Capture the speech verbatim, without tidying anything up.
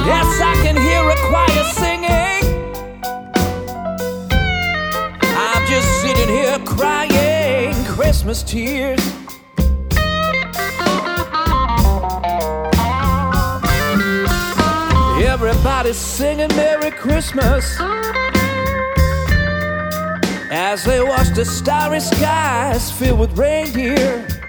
Yes, I can hear a choir singing. I'm just sitting here crying Christmas tears. Everybody's singing Merry Christmas as they watch the starry skies filled with reindeer.